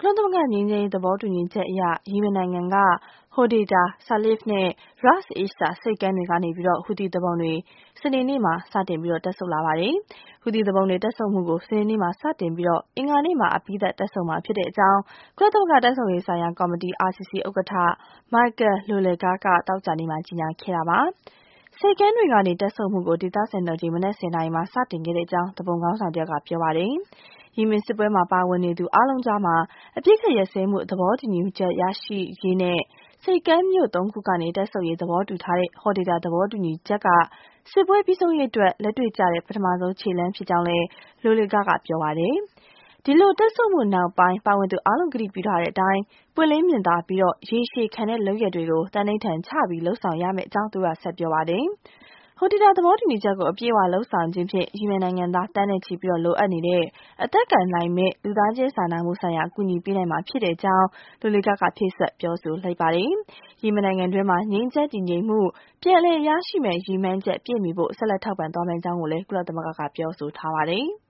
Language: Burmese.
ကုလသမဂ္ဂငြိမ်းချမ်းရေးသဘောတူညီချက်အရယီမင်နိုင်ငံက Hodeidah, Saleef နဲ့ Ras Isa ဆိပ်ကမ်းတွေကနေဟူသီသူပုန်တွေစနေနေ့မှာစတင်တက်ဆုတ်လာပါတယ်။ ဟူသီသူပုန်တွေတက်ဆုတ်မှုကိုစနေနေ့မှာစတင်ပြီးအင်္ဂါနေ့မှာအပြီးသတ်တက်ဆုတ်မှာဖြစ်ကြောင်းကုလသမဂ္ဂတက်ဆုတ်ရေးဆိုင်ရာကော်မတီ RCC ဥက္ကဋ္ဌ Michael Lowlegard ကသောကြာနေ့မှာကြေညာခဲ့တာပါ။ ဆိပ်ကမ်းတွေကနေတက်ဆုတ်မှုကိုဒေသစံတော်ချိန်မနက် 10 နာရီမှာစတင်ခဲ့ကြောင်းသူပုန်ခေါင်းဆောင်တယောက်ကပြောပါတယ်။ ယီမင်စစ်ပွဲမှာပါဝင်နေသူအားလုံးကြားအပစ်အခတ်ရပ်စဲမှုသဘောတူညီချက်ရရှိရေးနဲ့ဆိပ်ကမ်းမြို့ 3 ခုကနေတက်ဆုတ်ရေးသဘောတူထားတဲ့ Hodeidah သဘောတူညီချက်ကစစ်ပွဲပြီးဆုံးရေးအတွက်လက်တွေ့ကျတဲ့ပထမဆုံးခြေလှမ်းဖြစ်ကြောင်းလည်း Lowlegard ကပြောပါတယ်။ ဒီလိုတက်ဆုတ်မှုနောက်ပိုင်းပါဝင်သူအားလုံးကတိပြုထားတဲ့အတိုင်း ပွင့်လင်းမြင်သာပြီးရေရှည်ခံတဲ့လုပ်ရပ်တွေကိုသန္နိဋ္ဌာန်ချလုပ်ဆောင်ရမယ့်အကြောင်းသူကဆက်ပြောပါတယ်။ Hodeidah သဘောတူညီချက်ကိုအပြည့်အဝလုပ်ဆောင်ခြင်းဖြင့်ယီမင်နိုင်ငံသားသန်းနဲ့ချီလိုအပ်နေတဲ့အသက်ကယ်နိုင်မယ့်လူသားချင်းစာနာမှုဆိုင်ရာအကူအညီပေးနိုင်မှာဖြစ်ကြောင်း Lowlegard ကဖြည့်စွက်ပြောဆိုလိုက်ပါတယ်။ ယီမင်နိုင်ငံတွင်းငြိမ်းချမ်းတည်ငြိမ်မှုပြန်လည်ရရှိမယ့်ရည်မှန်းချက်ပြည့်မီဖို့ဆက်လက်ထောက်ပံ့သွားမယ့်အကြောင်းကိုလည်းကုလသမဂ္ဂကပြောဆိုထားပါတယ်။